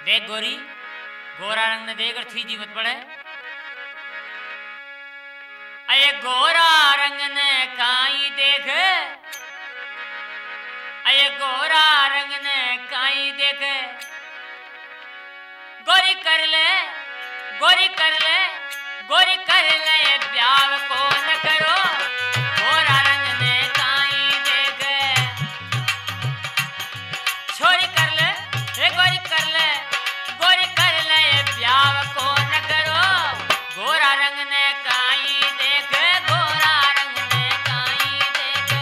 देख गोरी, गोरा रंग ने देख और थी मत पड़े। अये गोरा रंग ने काई देख, अये गोरा रंग ने काई देख। गोरी कर ले, गोरी कर ले, गोरी कर ले, ब्याह को न करो। गोरा रंग ने काई देख, छोरी कर ले, रे गोरी कर ले, गोरी कर ले, ब्याह को न करो। गोरा रंग ने काई देख, गोरा रंग ने काई देख।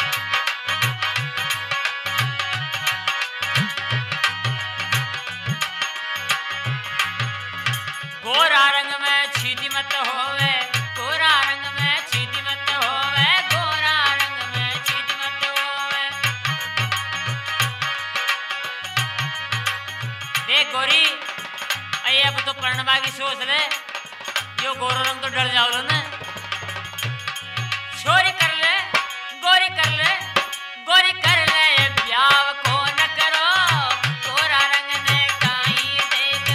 गोरा रंग में छीती मत होवे, गोरा रंग में छीती मत होवे, गोरा रंग में छीती मत होवे। देख गोरी, अये अब तो पढ़ने की सोच ले, यो गोरा रंग तो डर जाओ ना। छोरी कर ले, गोरी कर ले, गोरी कर ले, ब्याह को न करो। गोरा रंग ने काई देख।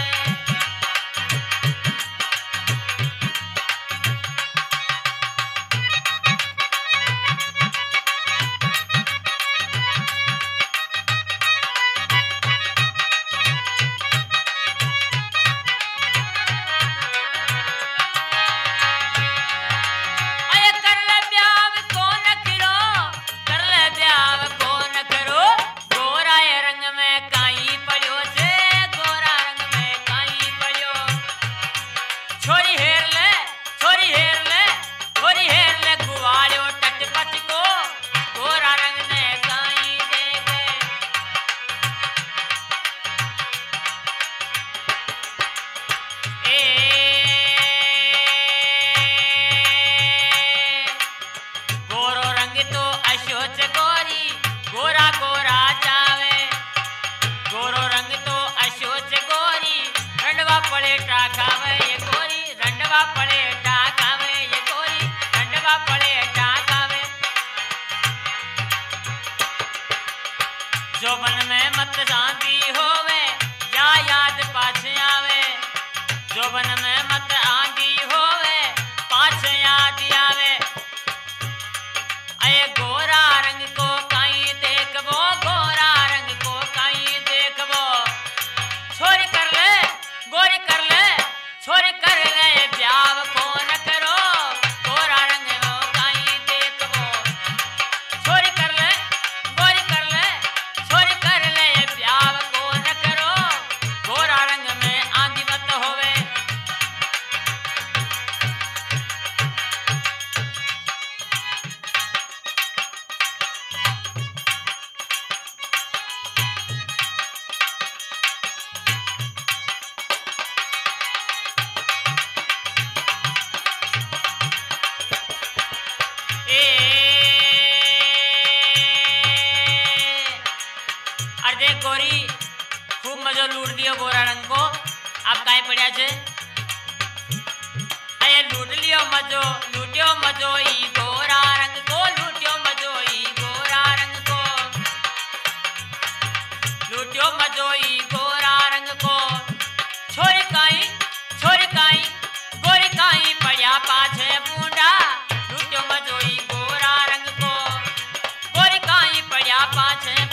अये कर ले ब्याह को न करो, कर ले ब्याह को न करो। गोरा ये रंग में काई पड़ियो से, गोरा रंग में काई पड़ियो। छोरी हेर ले, छोरी हेर ले, छोरी हेर ले, गुवाड़ियो टटपट को। गोरा रंग ने काई देख। गोरो रंग तो अशोच गोरी, गोरा गोरा जावे। गोरो रंग तो अशोच गोरी, रंडवा पड़े टाकावे ये गोरी, रंडवा पड़े टाकावे ये गोरी, रंडवा पड़े टाकावे। जोबन में मत शांति होवे, या याद पाछे आवे। जोबन में मत आंधी होवे, पाछे याद आवे। अये गोरा रंग को काई देखबो, गोरा रंग को काई देखबो। छोरी कर ले, गोरी कर ले, छोरी कर ले, ब्याह को न करो। गोरा रंग को काई देखबो। छोरी कर ले, गोरी कर ले, छोरी कर ले, ब्याह को न करो। गोरा रंग में आंधी मत होवे। अरे देख गोरी, खूब मजो लूट दियो गोरा रंग को। अब काहे पड़िया छे? अये लूट लियो मजो, लूटियो मजो ई गोरा रंग को, लूटियो मजो ई गोरा रंग को, लूटियो मजो ई गोरा रंग को। छोरी काई, छोरी काई, गोरी काई पड़िया पाछे बूंडा। लूटियो मजो ई गोरा रंग को, गोरी काई पड़िया पाछे